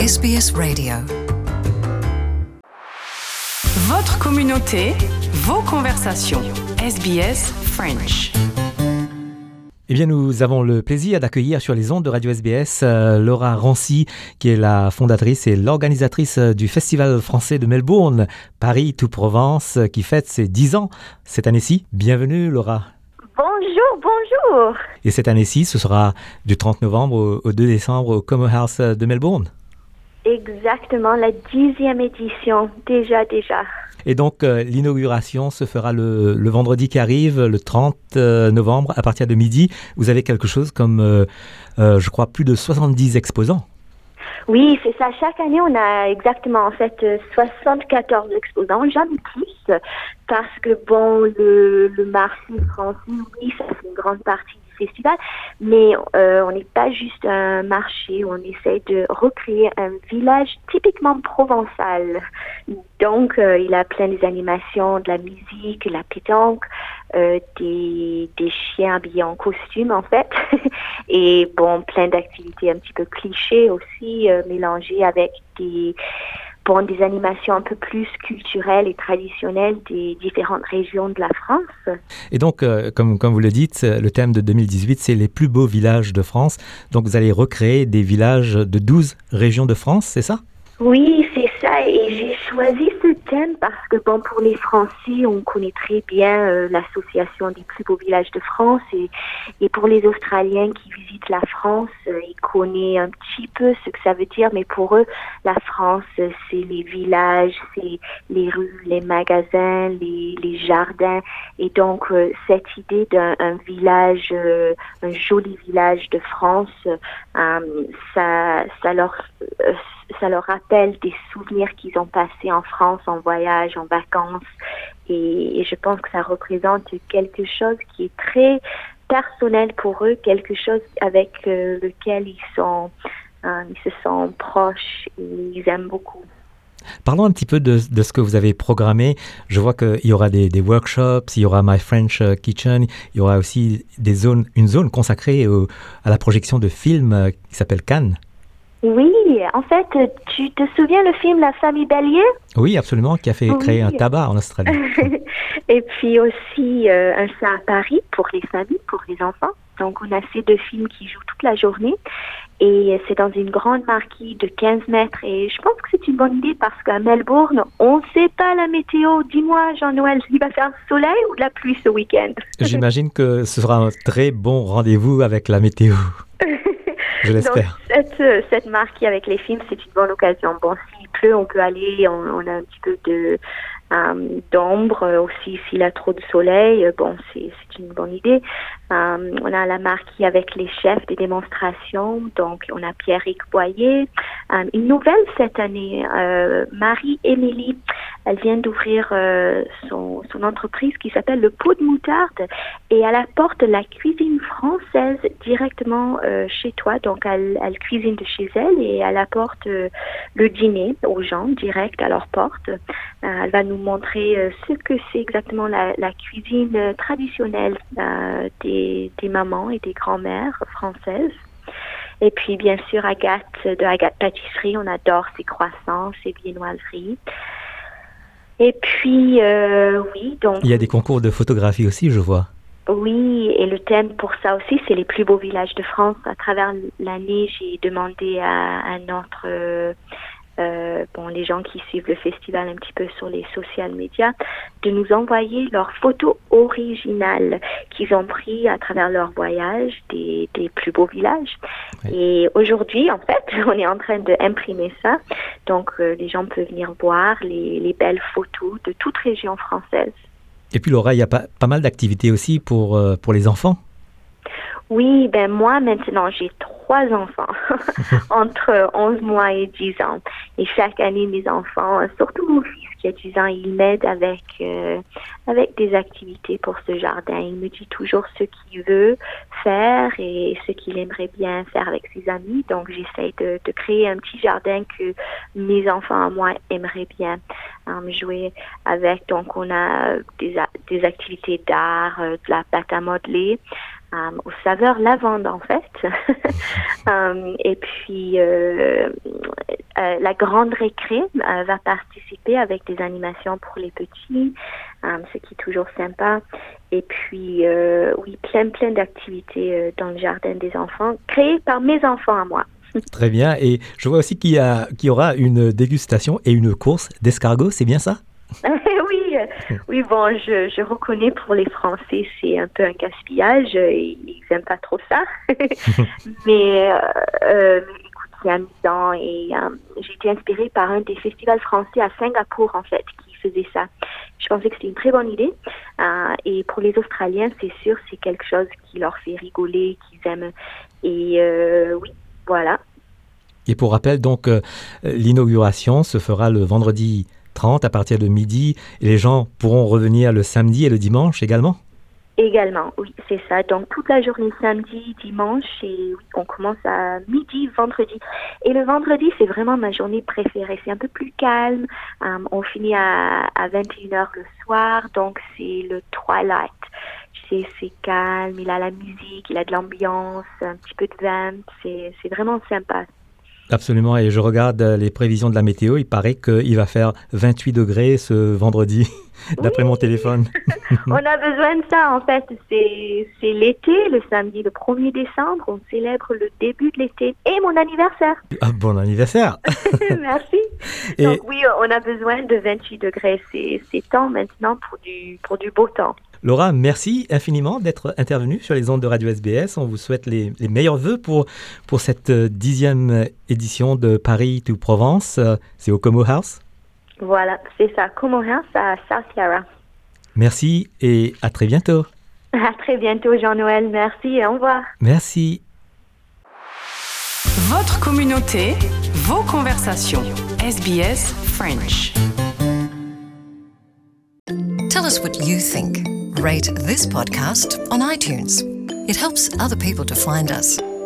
SBS Radio. Votre communauté, vos conversations. SBS French. Eh bien, nous avons le plaisir d'accueillir sur les ondes de Radio SBS Laura Rancy, qui est la fondatrice et l'organisatrice du Festival français de Melbourne, Paris to Provence, qui fête ses 10 ans cette année-ci. Bienvenue, Laura. Bonjour. Et cette année-ci, ce sera du 30 novembre au 2 décembre au Como House de Melbourne. Exactement, la 10e édition, déjà. Et donc, l'inauguration se fera le vendredi qui arrive, le 30 novembre, à partir de midi. Vous avez quelque chose comme, je crois, plus de 70 exposants. Oui, c'est ça. Chaque année, on a exactement, en fait, 74 exposants, jamais plus, parce que, le marché français, oui, ça fait une grande partie du festival, mais on n'est pas juste un marché, on essaie de recréer un village typiquement provençal. Donc, il a plein des animations, de la musique, la pétanque, des chiens habillés en costume, en fait, et plein d'activités un petit peu clichés aussi, mélangées avec des animations un peu plus culturelles et traditionnelles des différentes régions de la France. Et donc, comme vous le dites, le thème de 2018, c'est les plus beaux villages de France. Donc, vous allez recréer des villages de 12 régions de France, c'est ça? Oui, c'est ça. Et j'ai choisi ce thème parce que, pour les Français, on connaît très bien l'association des plus beaux villages de France. Et pour les Australiens qui visitent la France, ils connaissent un petit peu ce que ça veut dire. Mais pour eux, la France, c'est les villages, c'est les rues, les magasins, les jardins. Et donc, cette idée d'un village, un joli village de France, ça leur rappelle des souvenirs qu'ils ont passés en France, en voyage, en vacances. Et je pense que ça représente quelque chose qui est très personnel pour eux, quelque chose avec lequel ils se sentent proches et ils aiment beaucoup. Parlons un petit peu de ce que vous avez programmé. Je vois qu'il y aura des workshops, il y aura My French Kitchen, il y aura aussi une zone consacrée à la projection de films qui s'appelle Cannes. Oui, en fait, tu te souviens le film La famille Bélier? Oui, absolument, qui a fait créer un tabac en Australie. Et puis aussi un ça à Paris pour les familles, pour les enfants. Donc, on a ces deux films qui jouent toute la journée. Et c'est dans une grande marquise de 15 mètres. Et je pense que c'est une bonne idée parce qu'à Melbourne, on ne sait pas la météo. Dis-moi, Jean-Noël, il va faire soleil ou de la pluie ce week-end? J'imagine que ce sera un très bon rendez-vous avec la météo. Je l'espère. Donc, cette marquise avec les films, c'est une bonne occasion. S'il pleut, on peut aller. On a un petit peu d'ombre aussi s'il a trop de soleil. C'est une bonne idée. On a la marquise avec les chefs des démonstrations. Donc, on a Pierrick Boyer. Une nouvelle cette année, Marie-Émilie. Elle vient d'ouvrir son entreprise qui s'appelle Le Pot de Moutarde et elle apporte la cuisine française directement chez toi. Donc, elle cuisine de chez elle et elle apporte le dîner aux gens direct à leur porte. Elle va nous montrer ce que c'est exactement la cuisine traditionnelle des mamans et des grand-mères françaises. Et puis, bien sûr, Agathe Pâtisserie. On adore ses croissants, ses viennoiseries. Et puis, oui, donc... Il y a des concours de photographie aussi, je vois. Oui, et le thème pour ça aussi, c'est les plus beaux villages de France. À travers l'année, j'ai demandé à notre... les gens qui suivent le festival un petit peu sur les social media, de nous envoyer leurs photos originales qu'ils ont pris à travers leur voyage des plus beaux villages. Oui. Et aujourd'hui, en fait, on est en train d'imprimer ça. Donc, les gens peuvent venir voir les belles photos de toute région française. Et puis, Laura, il y a pas mal d'activités aussi pour les enfants. Oui, moi, maintenant, j'ai 3 enfants entre 11 mois et 10 ans. Et chaque année, mes enfants, surtout mon fils qui a 10 ans, il m'aide avec des activités pour ce jardin. Il me dit toujours ce qu'il veut faire et ce qu'il aimerait bien faire avec ses amis. Donc, j'essaie de créer un petit jardin que mes enfants à moi aimeraient bien jouer avec. Donc, on a des activités d'art, de la pâte à modeler. Aux saveurs lavande en fait. Et puis la grande récré va participer avec des animations pour les petits, ce qui est toujours sympa. Et puis, oui, plein d'activités dans le jardin des enfants, créées par mes enfants à moi. Très bien. Et je vois aussi qu'il y aura une dégustation et une course d'escargots, c'est bien ça? Oui, bon, je reconnais pour les Français, c'est un peu un gaspillage. Ils n'aiment pas trop ça. mais écoute, c'est amusant. Et j'ai été inspirée par un des festivals français à Singapour, en fait, qui faisait ça. Je pensais que c'était une très bonne idée. Et pour les Australiens, c'est sûr, c'est quelque chose qui leur fait rigoler, qu'ils aiment. Et oui, voilà. Et pour rappel, donc, l'inauguration se fera le vendredi 30 à partir de midi et les gens pourront revenir le samedi et le dimanche également? Également, oui, c'est ça. Donc, toute la journée samedi, dimanche, et oui, on commence à midi, vendredi. Et le vendredi, c'est vraiment ma journée préférée. C'est un peu plus calme. On finit à 21h le soir, donc c'est le twilight. C'est calme, il a la musique, il a de l'ambiance, un petit peu de vin. C'est vraiment sympa. Absolument, et je regarde les prévisions de la météo, il paraît qu'il va faire 28 degrés ce vendredi, d'après mon téléphone. On a besoin de ça, en fait. C'est l'été, le samedi, le 1er décembre, on célèbre le début de l'été et mon anniversaire. Ah, bon anniversaire. Merci. Et... Donc oui, on a besoin de 28 degrés, c'est temps maintenant pour du beau temps. Laura, merci infiniment d'être intervenue sur les ondes de Radio SBS. On vous souhaite les meilleurs vœux pour cette 10e édition de Paris to Provence. C'est au Como House. Voilà, c'est ça, Como House à South Yarra. Merci et à très bientôt. À très bientôt, Jean-Noël. Merci et au revoir. Merci. Votre communauté, vos conversations. SBS French. Tell us what you think. Rate this podcast on iTunes. It helps other people to find us.